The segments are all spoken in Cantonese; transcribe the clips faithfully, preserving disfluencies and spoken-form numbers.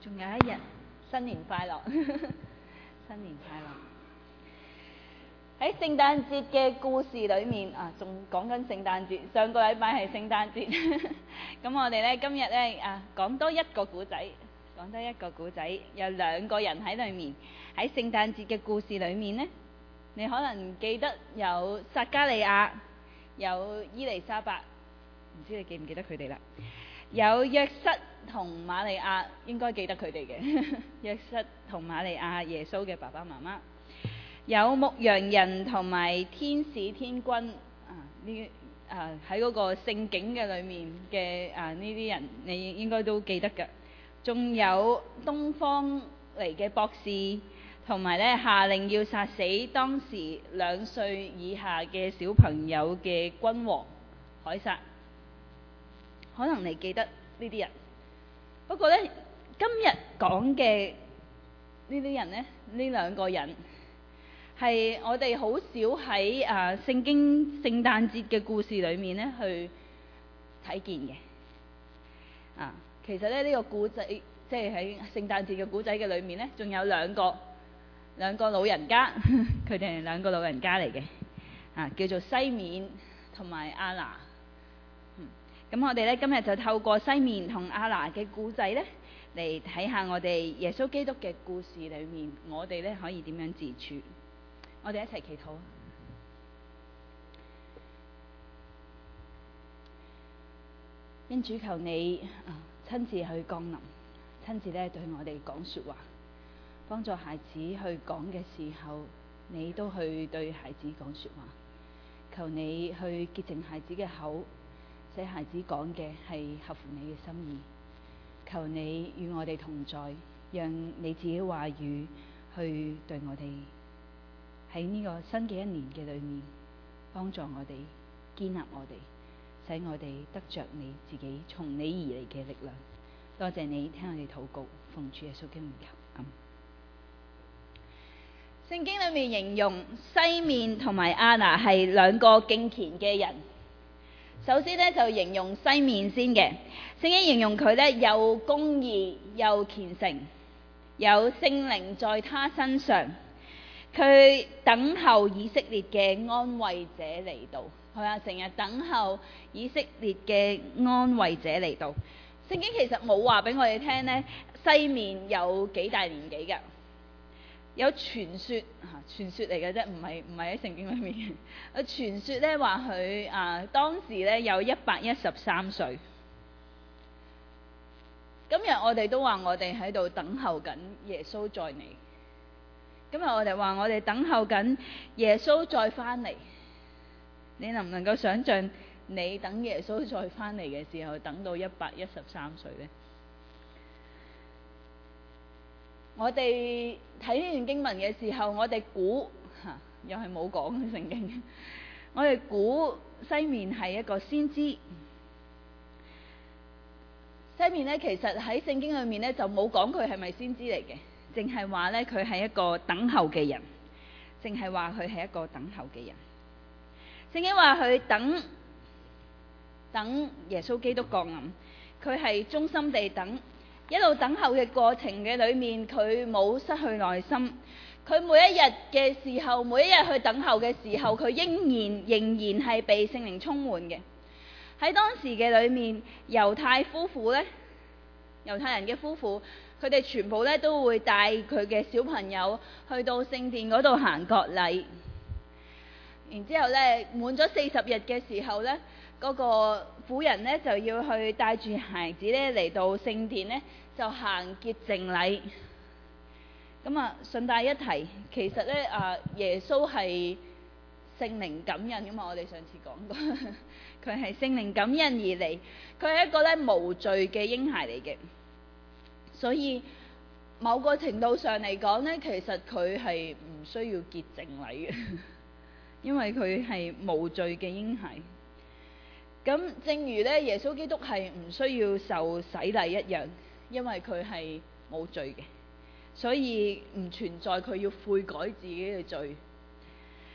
仲有一日，新年快樂！新年快樂！喺聖誕節嘅故事裏面啊，仲講緊聖誕節。上個禮拜係聖誕節，咁我哋呢今日呢啊講多一個故仔，講多一個故仔，有兩個人喺裏面。喺聖誕節嘅故事裏面呢，你可能記得有撒迦利亞，有伊麗莎白，唔知你記唔記得佢哋啦？有約瑟同瑪利亞，應該記得佢哋嘅。約瑟同瑪利亞，耶穌嘅爸爸媽媽。有牧羊人同埋天使天軍啊，呢啊喺嗰個聖景嘅裏面嘅啊呢啲人，你應該都記得㗎。仲有東方嚟嘅博士，同埋咧下令要殺死當時兩歲以下嘅小朋友嘅君王凱撒。可能你記得呢啲人，不過咧今日講嘅呢啲人咧，呢兩個人係我哋好少喺啊聖經聖誕節嘅故事裏面咧去睇見嘅。啊，其實咧呢個故仔，即係喺聖誕節嘅故仔嘅裏面咧，仲有兩個兩個老人家，佢哋係兩個老人家嚟嘅，啊叫做西面同埋亞拿。咁我哋咧今日就透過西面同亞拿嘅故仔咧，嚟睇下我哋耶穌基督嘅故事裏面，我哋咧可以點樣自處。我哋一齊祈禱。因主求你啊親自去降臨，親自咧對我哋講說話，幫助孩子去講嘅時候，你都去對孩子講說話。求你去潔淨孩子嘅口，使孩子講嘅係合乎你嘅心意。求你與我哋同在，讓你自己話語去對我哋喺呢個新嘅一年嘅裏面幫助我哋，建立我哋，使我哋得着你自己從你而嚟嘅力量。多謝你聽我哋禱告，奉主耶穌基督名求。阿們。聖經裏面形容西面同埋亞拿係兩個敬虔嘅人。首先呢，就形容西面先嘅，聖經形容佢呢又公義又虔誠，有聖靈在他身上，佢等候以色列嘅安慰者嚟到，係啊，成日等候以色列嘅安慰者嚟到。聖經其實冇話俾我哋聽呢，西面有幾大年紀㗎。有傳說嚇，傳說嚟嘅啫，唔係唔係喺聖經裏面嘅。有傳說咧話佢啊當時咧有一百一十三歲。今日我哋都話我哋喺度等候緊耶穌再嚟。今日我哋話我哋等候緊耶穌再翻嚟。你能唔能夠想像你等耶穌再翻嚟嘅時候，等到一百一十三歲呢？我哋睇呢段經文嘅時候，我哋估嚇，又係冇講嘅聖經。我哋估西面係一個先知。西面呢，其實喺聖經裏面呢，就冇講佢係咪先知嚟嘅，淨係話呢，佢係一個等候嘅人，淨係話佢係一個等候嘅人。聖經話佢等等耶穌基督降臨，佢係忠心地等。一路等候嘅過程嘅裏面，佢冇失去耐心。佢每一日嘅時候，每一日去等候嘅時候，佢仍然仍然係被聖靈充滿嘅。喺當時嘅裏面，猶太夫婦呢，猶太人嘅夫婦，佢哋全部呢都會帶佢嘅小朋友去到聖殿嗰度行割禮。然之後呢，滿咗四十日嘅時候呢，嗰個婦人呢就要去帶住孩子呢嚟到聖殿呢，就行潔淨禮。咁啊，順帶一提，其實呢啊，耶穌係聖靈感孕㗎嘛，我哋上次講過，佢係聖靈感孕而嚟，佢係一個呢無罪嘅嬰孩嚟嘅。所以某個程度上嚟講呢，其實佢係唔需要潔淨禮嘅，因為佢係無罪嘅嬰孩。咁正如咧，耶穌基督係唔需要受洗禮一樣，因為佢係冇罪嘅，所以唔存在佢要悔改自己嘅罪。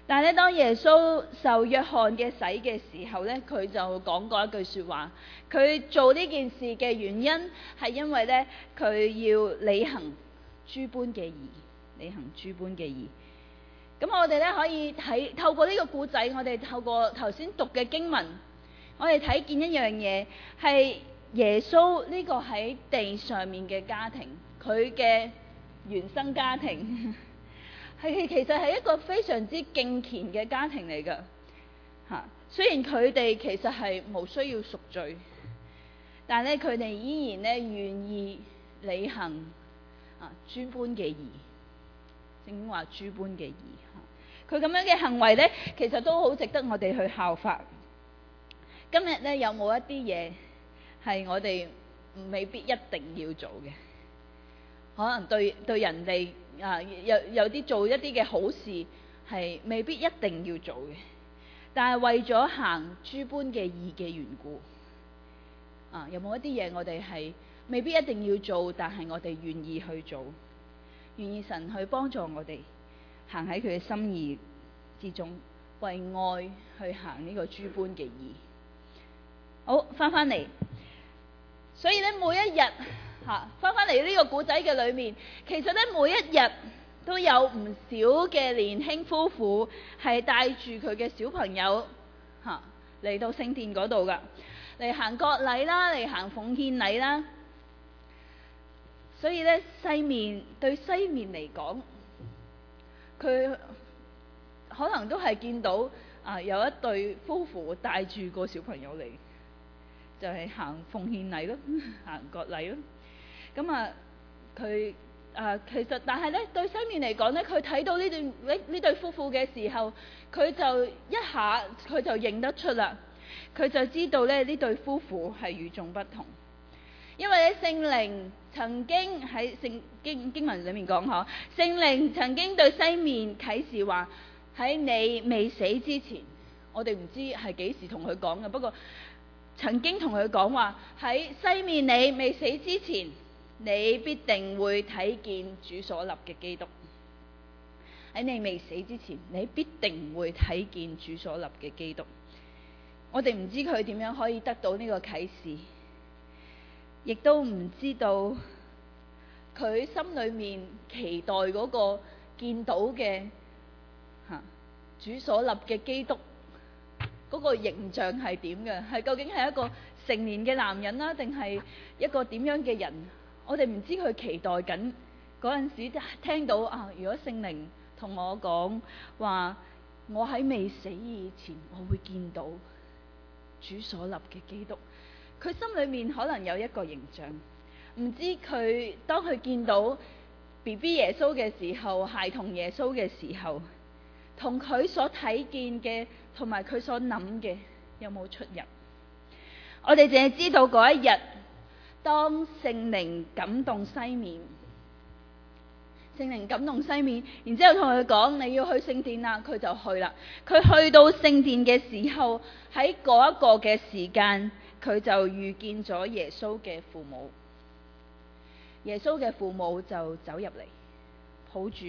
但係咧，當耶穌受約翰嘅洗嘅時候咧，佢就講過一句說話，佢做呢件事嘅原因係因為咧，佢要履行諸般嘅義，履行諸般嘅義。咁我哋咧可以睇透過呢個故仔，我哋透過頭先讀嘅經文，我哋睇見一樣嘢，係耶穌呢個喺地上面嘅家庭，佢嘅原生家庭。係其實係一個非常之敬虔嘅家庭嚟㗎嚇。雖然佢哋其實係無需要贖罪，但係咧佢哋依然咧願意履行啊諸般嘅義。聖經話諸般嘅義嚇，佢咁樣嘅行為咧，其實都好值得我哋去效法。今日咧有冇一啲嘢係我哋未必一定要做嘅？可能對對人哋啊有有啲做一啲嘅好事係未必一定要做嘅，但係為咗行諸般嘅義嘅緣故，啊有冇一啲嘢我哋係未必一定要做，但係我哋願意去做，願意神去幫助我哋行喺佢嘅心意之中，為愛去行呢個諸般嘅義。好，翻返嚟，所以咧每一日。嚇，翻返嚟呢個古仔嘅裏面，其實咧每一日都有唔少嘅年輕夫婦係帶住佢嘅小朋友嚇嚟到聖殿嗰度噶，嚟行割禮啦，嚟行奉獻禮啦。所以咧西面對西面嚟講，佢可能都係見到啊有一對夫婦帶住個小朋友嚟，就係行奉獻禮咯，行割禮咯。咁啊，佢啊其實，但係咧對西面嚟講咧，佢睇到呢段呢呢對夫婦嘅時候，佢就一下佢就認得出啦，佢就知道咧呢對夫婦係與眾不同，因為咧聖靈曾經喺聖經經文裏面講嗬，聖靈曾經對西面啟示話喺你未死之前，我哋唔知係幾時同佢講嘅，不過曾經同佢講話喺西面你未死之前，你必定會睇見主所立嘅基督。喺你未死之前，你必定會睇見主所立嘅基督。我哋唔知佢點樣可以得到呢個啟示，亦都唔知道佢心裏面期待嗰個見到嘅吓主所立嘅基督嗰個形象係點嘅？係究竟係一個成年嘅男人啦，定係一個點樣嘅人？我哋唔知佢期待緊嗰陣時，聽到啊，如果聖靈同我講話，我喺未死以前，我會見到主所立嘅基督。佢心裏面可能有一個形象，唔知佢當佢見到 B B 耶穌嘅時候，孩童耶穌嘅時候，同佢所睇見嘅，同埋佢所諗嘅有冇出入？我哋淨係知道嗰一日，當聖靈感動西面，聖靈感動西面，然之後同佢講你要去聖殿啦，佢就去啦。佢去到聖殿嘅時候，喺嗰一個嘅時間，佢就遇見咗耶穌嘅父母。耶穌嘅父母就走入嚟，抱住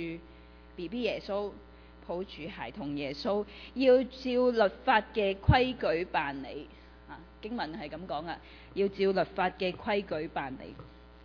B B 耶穌，抱住孩童耶穌，要照律法嘅規矩辦理。啊，經文係咁講啊，要照律法嘅規矩辦理。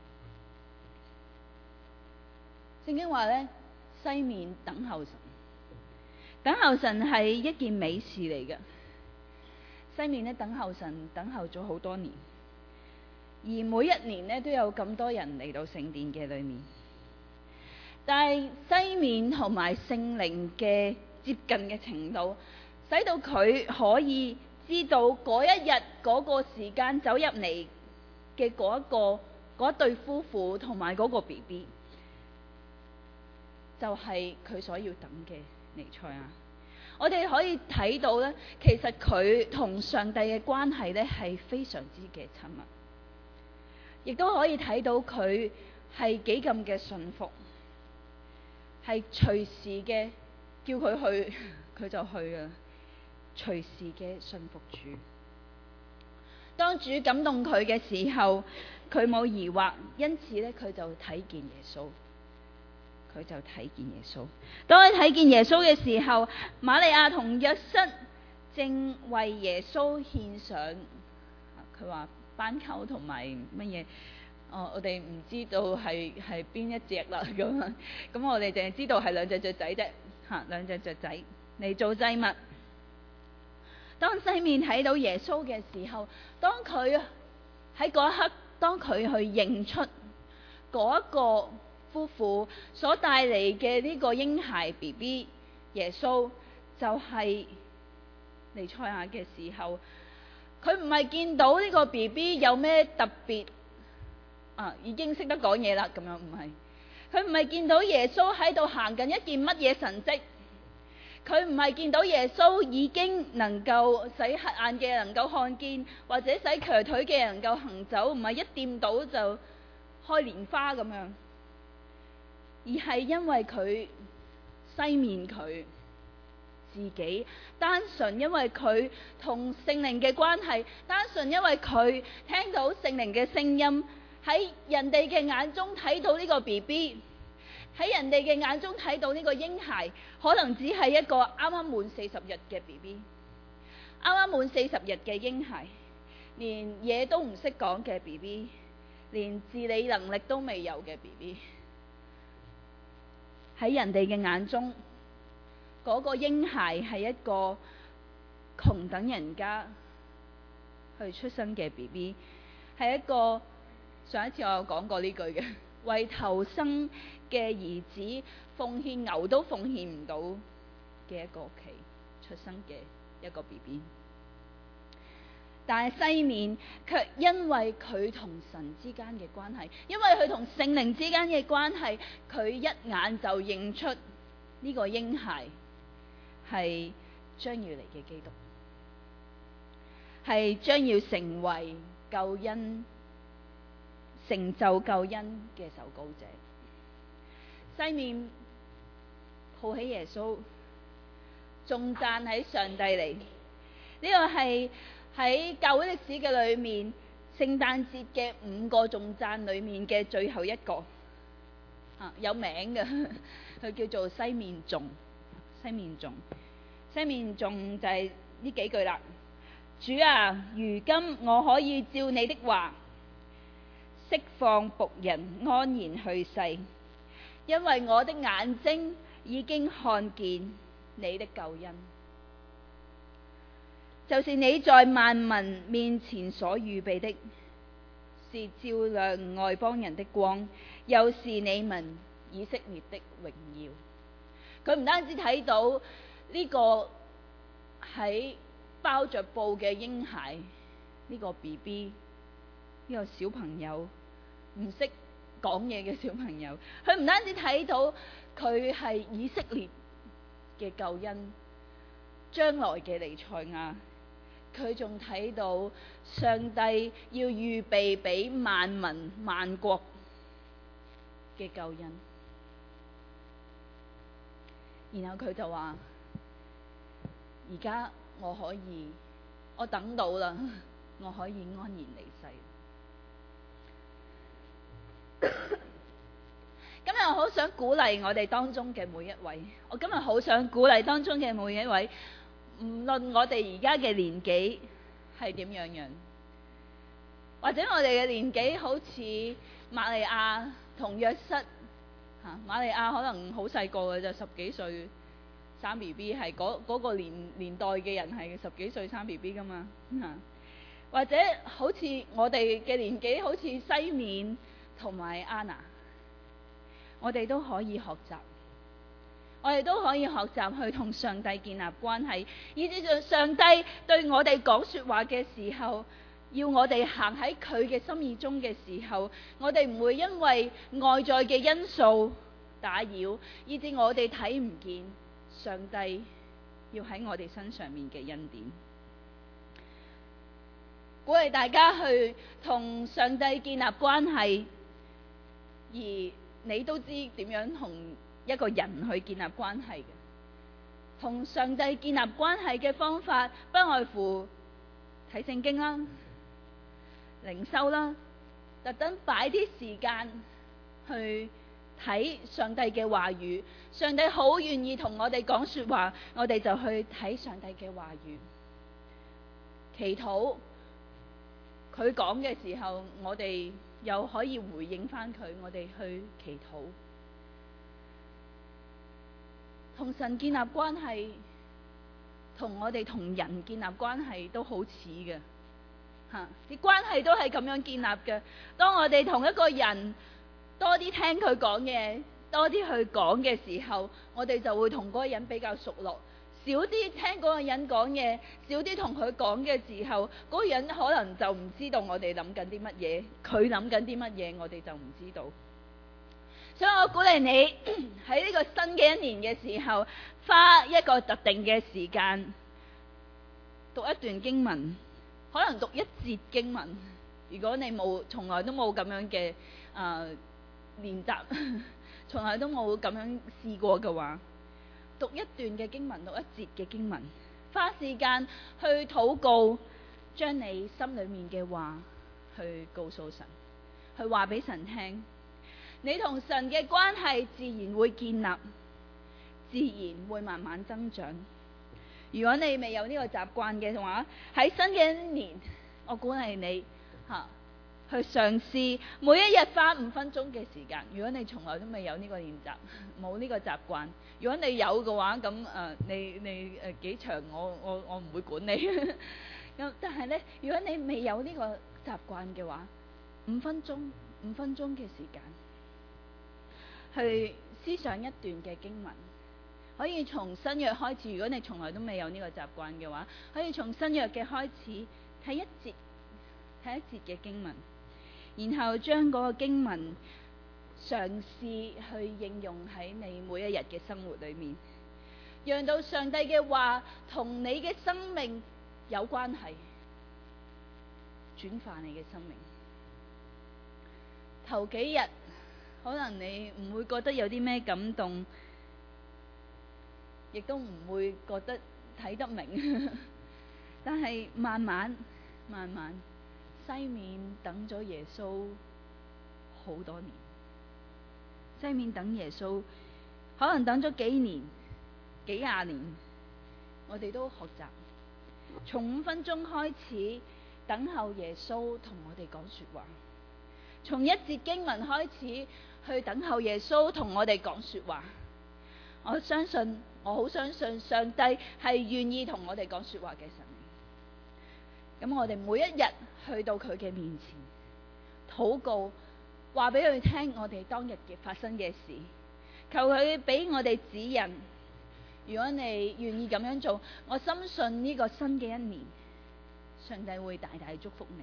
聖經話呢，西面等候神，等候神係一件美事嚟嘅。西面呢，等候神，等候咗好多年，而每一年呢，都有咁多人嚟到聖殿嘅裏面。但係西面同埋聖靈嘅接近嘅程度，使到佢可以知道嗰一日嗰個時間走入嚟嘅嗰一個嗰一對夫婦同埋嗰個 B B， 就係佢所要等嘅彌賽亞。我哋可以睇到咧，其實佢同上帝嘅關係咧係非常之嘅親密，亦都可以睇到佢係幾咁嘅信服，係隨時嘅叫佢去佢就去啊，隨時嘅信服主。當主感動佢嘅時候，佢冇疑惑，因此咧佢就睇見耶穌， 佢就睇見耶穌。當佢睇見耶穌嘅時候，瑪利亞同約瑟正為耶穌獻上，佢話斑鳩同埋乜嘢？哦，我哋唔知道係係邊一隻啦咁啊。咁我哋淨係知道係兩隻雀仔啫，嚇兩隻雀仔嚟做祭物。當西面睇到耶穌嘅時候，當佢喺嗰一刻，當佢去認出嗰一個夫婦所帶嚟嘅呢個嬰孩 B B 耶穌就係彌賽亞嘅時候，佢唔係見到呢個 B B 有咩特別啊，已經識得講嘢啦咁樣，唔係，佢唔係見到耶穌喺度行緊一件乜嘢神蹟，佢唔係見到耶穌已經能夠使瞎眼嘅能夠看見，或者使瘸腿嘅能夠行走，唔係一掂到就開蓮花咁樣，而係因為佢西面佢自己，單純因為佢同聖靈嘅關係，單純因為佢聽到聖靈嘅聲音，喺人哋嘅眼中睇到呢個 B B， 喺人哋嘅眼中睇到呢個嬰孩，可能只係一個啱啱滿四十日嘅 B B， 啱啱滿四十日嘅嬰孩，連嘢都唔識講嘅 B B， 連自理能力都未有嘅 B B， 喺人哋嘅眼中，嗰個嬰孩係一個窮等人家去出生嘅 B B， 係一個上一次我有講過呢句嘅，為頭生嘅兒子奉獻牛都奉獻唔到嘅一個屋企出生嘅一個 B B， 但係西面卻因為佢同神之間嘅關係，因為佢同聖靈之間嘅關係，佢一眼就認出呢個嬰孩係將要嚟嘅基督，係將要成為救恩、成就救恩嘅受膏者。西面抱起耶穌，頌讚喺上帝嚟。呢、這個係喺教會歷史嘅裏面，聖誕節嘅五個頌讚裏面嘅最後一個，啊有名嘅，佢叫做西面頌。西面頌，西面頌就係呢幾句啦。主啊，如今我可以照你的話，釋放僕人安然去世，因為我的眼睛已經看見你的救恩，就是你在萬民面前所預備的，是照亮外邦人的光，又是你民以色列的榮耀。佢唔單止睇到呢個喺包着布嘅嬰孩，呢個 B B， 呢個小朋友，唔識講嘢嘅小朋友，佢唔單止睇到佢係以色列嘅救恩，將來嘅彌賽亞，佢仲睇到上帝要預備俾萬民萬國嘅救恩。然後佢就話：而家我可以，我等到啦，我可以安然離世。今日我好想鼓勵我哋當中嘅每一位，我今日好想鼓勵當中嘅每一位，唔論我哋而家嘅年紀係點樣樣，或者我哋嘅年紀好似瑪利亞同約瑟。嚇，瑪利亞可能好細個嘅，就十幾歲生 B B， 係嗰嗰個年年代嘅人係十幾歲生 B B 噶嘛嚇，或者好似我哋嘅年紀，好似西面同埋安娜，我哋都可以學習，我哋都可以學習去同上帝建立關係，以至上上帝對我哋講說話嘅時候，要我哋行喺佢嘅心意中嘅時候，我哋唔會因為外在嘅因素打擾，以至我哋睇唔見上帝要喺我哋身上面嘅恩典。鼓勵大家去同上帝建立關係，而你都知點樣同一個人去建立關係嘅。同上帝建立關係嘅方法，不外乎睇聖經啦、靈修啦，特登擺啲時間去睇上帝嘅話語，上帝好願意同我哋講說話，我哋就去睇上帝嘅話語，祈禱佢講嘅時候，我哋又可以回應翻佢，我哋去祈禱，同神建立關係，同我哋同人建立關係都好似嘅，吓，啲關係都係咁樣建立嘅。當我哋同一個人多啲聽佢講嘢，多啲去講嘅時候，我哋就會同嗰個人比較熟絡。少啲聽嗰個人講嘢，少啲同佢講嘅時候，嗰個人可能就唔知道我哋諗緊啲乜嘢，佢諗緊啲乜嘢，我哋就唔知道。所以我鼓勵你喺呢個新嘅一年嘅時候，花一個特定嘅時間讀一段經文，可能讀一節經文。如果你冇從來都冇咁樣嘅誒練習，從來都冇咁樣試過嘅話，讀一段嘅經文，讀一節嘅經文，花時間去禱告，將你心裏面嘅話去告訴神，去話俾神聽。你同神嘅關係自然會建立，自然會慢慢增長。如果你未有呢個習慣嘅話，喺新嘅一年，我鼓勵你吓、啊、去嘗試每一日花五分鐘嘅時間。如果你從來都未有呢個練習，冇呢個習慣，如果你有嘅話，咁誒、呃、你你誒、呃、幾長，我我我唔會管你。咁但係咧，如果你未有呢個習慣嘅話，五分鐘五分鐘嘅時間。去思想一段嘅經文，可以從新約開始。如果你從來都未有呢個習慣嘅話，可以從新約嘅開始睇一節睇一節嘅經文，然後將嗰個經文嘗試去應用喺你每一日嘅生活裏面，讓到上帝嘅話同你嘅生命有關係，轉化你嘅生命。頭幾日可能你唔會覺得有啲咩感動，亦都唔會覺得睇得明。但係慢慢慢慢，西面等咗耶穌好多年，西面等耶穌可能等咗幾年、幾廿年，我哋都學習從五分鐘開始等候耶穌同我哋講說話，從一節經文開始去等候耶穌同我哋講說話。我相信，我好相信上帝係願意同我哋講說話嘅神。咁我哋每一日去到佢嘅面前禱告，話俾佢聽我哋當日嘅發生嘅事，求佢俾我哋指引。如果你願意咁樣做，我深信呢個新嘅一年，上帝會大大祝福你。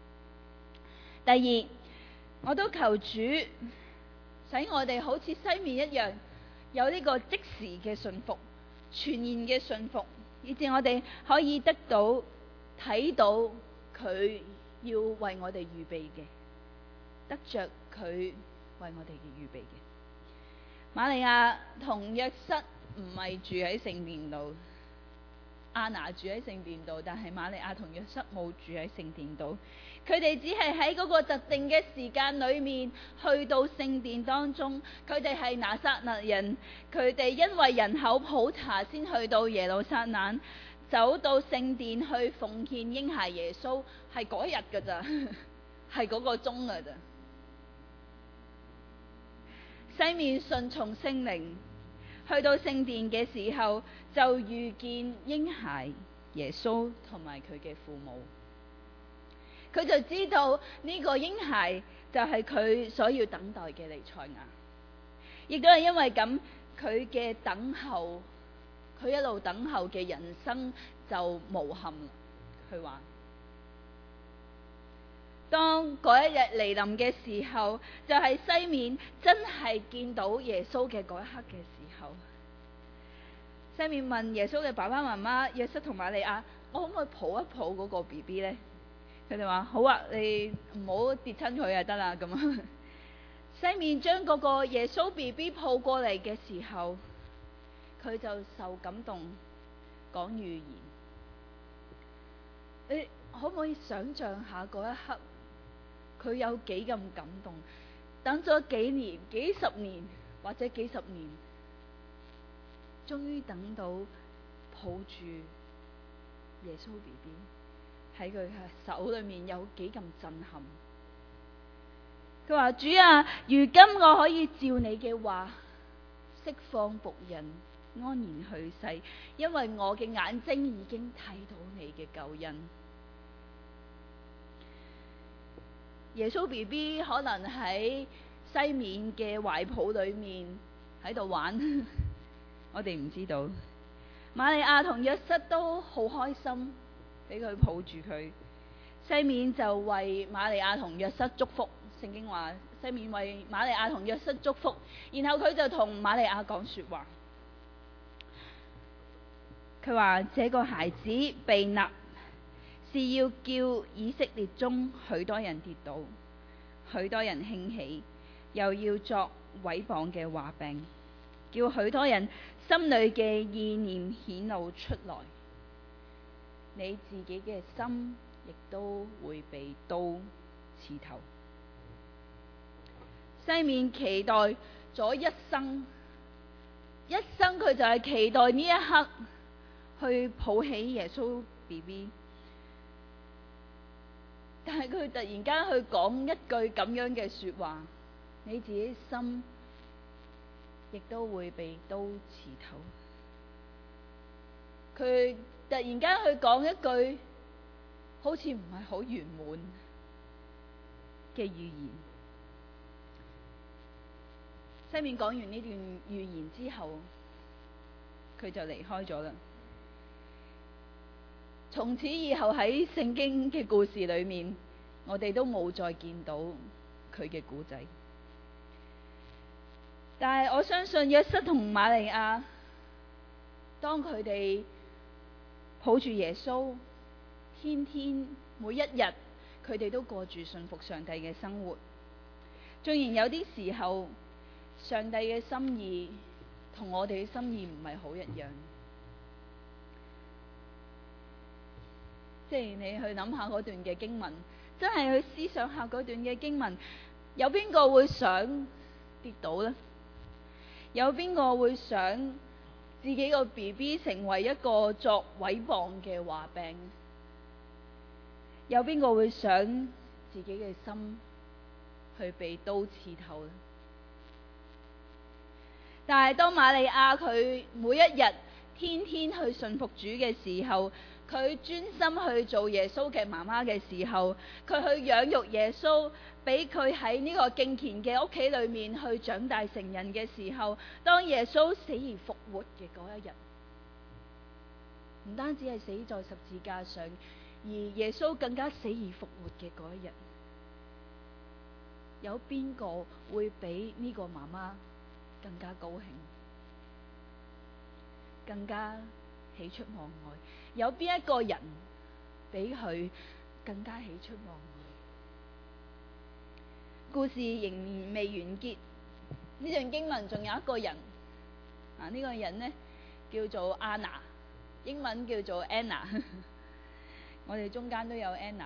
第二，我都求主使我哋好似西面一樣，有呢個即時嘅信服，全然嘅信服，以致我哋可以得到睇到佢要為我哋預備嘅，得着佢為我哋嘅預備嘅。瑪利亞同約瑟唔係住喺聖殿度，亞拿住喺聖殿度，但係瑪利亞同約瑟冇住喺聖殿度。佢哋只係喺嗰個特定嘅時間裏面去到聖殿當中。佢哋係拿撒勒人，佢哋因為人口普查先去到耶路撒冷，走到聖殿去奉獻嬰孩耶穌，係嗰日噶咋，係嗰個鐘噶咋。西面順從聖靈去到聖殿嘅時候，就遇見嬰孩耶穌同埋佢嘅父母。佢就知道呢個嬰孩就係佢所要等待嘅彌賽亞，亦都係因為咁，佢嘅等候，佢一路等候嘅人生就無憾啦。佢話當嗰一日嚟臨嘅時候，就係西面真係見到耶穌嘅嗰一刻嘅時候，西面問耶穌嘅爸爸媽媽約瑟同瑪利亞，我可唔可以抱一抱嗰個 B B 呢？佢哋話好啊，你唔好跌親佢就得啦。咁啊，西面將嗰個耶穌 B B 抱過嚟嘅時候，佢就受感動講預言。你可唔可以想象下嗰一刻佢有幾咁感動？ 等咗幾年、幾十年或者幾十年，終於等到抱住耶穌 B B 喺佢嘅手裏面，有幾咁震撼。佢話：主啊，如今我可以照你嘅話釋放僕人安然去世，因為我嘅眼睛已經睇到你嘅救恩。耶穌 B B 可能喺西面嘅懷抱裏面喺度玩，我哋唔知道。瑪利亞同約瑟都好開心，俾佢抱住佢。西面就為瑪利亞同約瑟祝福，聖經話西面為瑪利亞同約瑟祝福，然後佢就同瑪利亞講說話。佢話：這個孩子被立，是要叫以色列中許多人跌倒，許多人興起，又要作毀謗嘅話柄，叫許多人心裏嘅意念顯露出來。你自己嘅心亦都會被刀刺透。西面期待咗一生，一生佢就係期待呢一刻去抱起耶穌 B B。但係佢突然間去講一句咁樣嘅說話，你自己心亦都會被刀刺透。佢突然間去講一句好似唔係好圓滿嘅預言。西面講完呢段預言之後，佢就離開咗啦。從此以後喺聖經嘅故事裏面，我哋都冇再見到佢嘅故仔。但係我相信約瑟同瑪利亞，當佢哋抱住耶穌，天天每一日佢哋都過住信服上帝嘅生活。縱然有啲時候上帝嘅心意同我哋嘅心意唔係好一樣，即係你去諗下嗰段嘅經文，真係去思想下嗰段嘅經文，有邊個會想跌倒呢？有邊個會想自己個 B B 成為一個作毀謗嘅話柄？有邊個會想自己嘅心去被刀刺透呢？但係當瑪利亞佢每一日天天去信服主嘅時候，佢專心去做耶穌嘅媽媽嘅時候，佢去養育耶穌，俾佢喺呢個敬虔嘅屋企裏面去長大成人嘅時候，當耶穌死而復活嘅嗰一日，唔單止係死在十字架上，而耶穌更加死而復活嘅嗰一日，有邊個會比呢個媽媽更加高興，更加喜出望外？有邊一個人比佢更加喜出望外？故事仍然未完結，呢段經文仲有一個人啊，呢、這個人呢叫做亞拿，英文叫做 Anna 我哋中間都有 Anna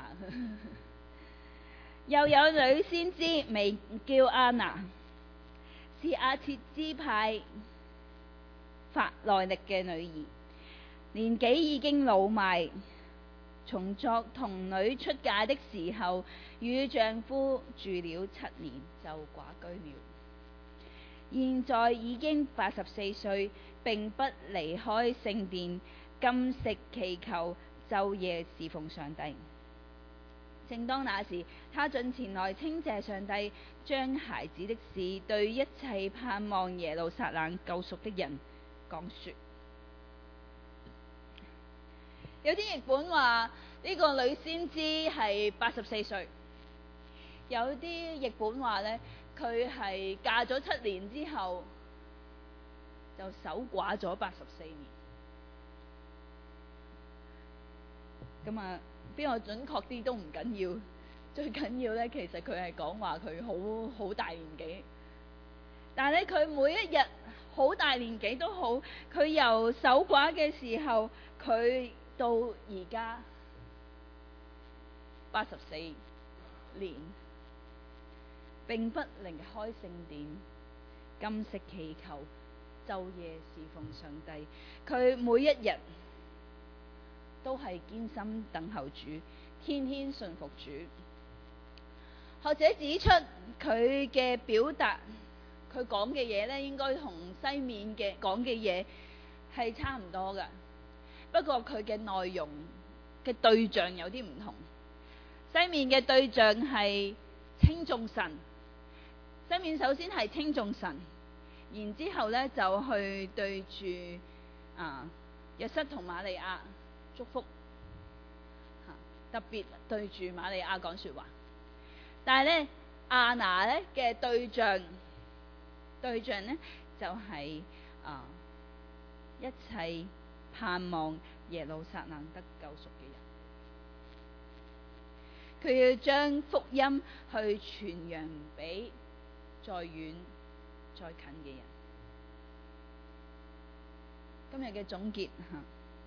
又有女先知名叫亞拿，是亞設支派法內力嘅女兒，年紀已經老邁，從作童女出嫁的時候，與丈夫住了七年就寡居了。現在已經八十四歲，並不離開聖殿，禁食祈求，晝夜侍奉上帝。正當那時，他進前來稱謝上帝，將孩子的事對一切盼望耶路撒冷救贖的人講說。有啲譯本話呢個女先知係八十四歲，有啲譯本話呢，佢係嫁咗七年之後就守寡咗八十四年。咁啊，邊個準確啲都唔緊要，最緊要呢，其實佢係講話佢好好大年紀，但係咧佢每一日好大年紀都好，佢由守寡嘅時候，佢到而家八十四年， 並不離開聖殿，禁食祈求，晝夜侍奉上帝。佢每一日都係堅心等候主，天天信服主。學者指出，佢嘅表達，佢講嘅嘢呢，應該同西面嘅講嘅嘢係差唔多㗎。不過佢嘅內容嘅對象有啲唔同。西面嘅對象係稱頌神，西面首先係稱頌神，然之後呢就去對住啊約瑟同瑪利亞祝福，特別對住瑪利亞講說話。但係呢，亞拿呢嘅對象對象呢就係、是、啊一切盼望耶路撒冷得救贖嘅人，佢要將福音去傳揚俾再遠再近嘅人。今日嘅總結吓，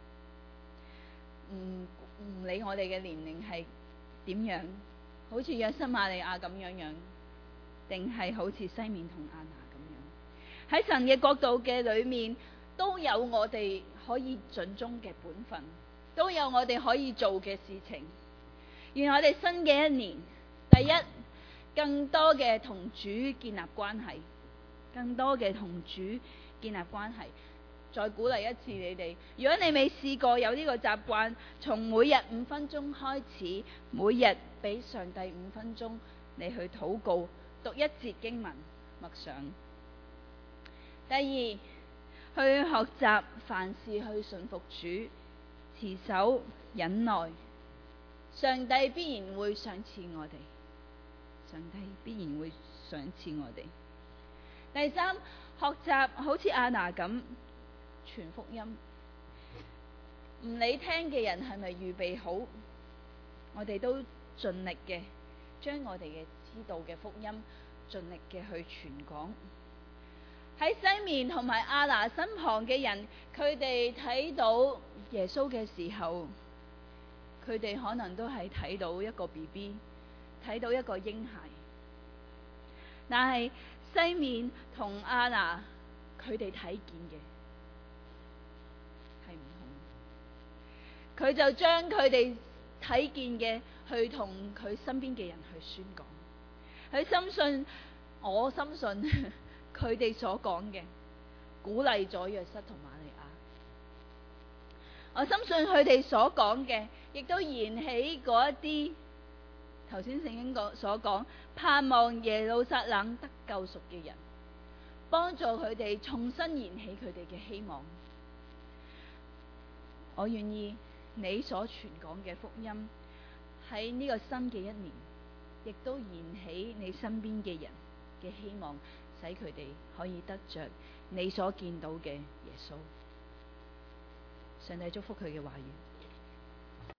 唔唔理我哋嘅年齡係點樣，好似約瑟瑪利亞咁樣樣，定係好似西面同亞拿咁樣，喺神嘅國度嘅裏面，都有我哋可以盡忠嘅本分，都有我哋可以做嘅事情。願我哋新嘅一年，第一，更多嘅同主建立關係，更多嘅同主建立關係。再鼓勵一次你哋，如果你未試過有呢個習慣，從每日五分鐘開始，每日俾上帝五分鐘你去禱告，讀一節經文默想。第二，去學習凡事去順服主，持守忍耐，上帝必然會賞賜我哋，上帝必然會賞賜我哋。第三，學習好似亞拿咁傳福音，唔理聽嘅人係咪預備好，我哋都盡力嘅將我哋嘅知道嘅福音盡力嘅去傳講。喺西面同埋亞拿身旁嘅人，佢哋睇到耶穌嘅時候，佢哋可能都係睇到一個 B B， 睇到一個嬰孩。但係西面同亞拿佢哋睇見嘅係唔同，佢就將佢哋睇見嘅去同佢身邊嘅人去宣講。佢深信，我深信佢哋所講嘅鼓勵咗約瑟同瑪利亞。我深信佢哋所講嘅亦都燃起嗰一啲頭先聖經所講盼望耶路撒冷得救贖嘅人，幫助佢哋重新燃起佢哋嘅希望。我願意你所傳講嘅福音喺呢個新嘅一年，亦都燃起你身邊嘅人嘅希望，使佢哋可以得着你所見到嘅耶穌。上帝祝福佢嘅話語。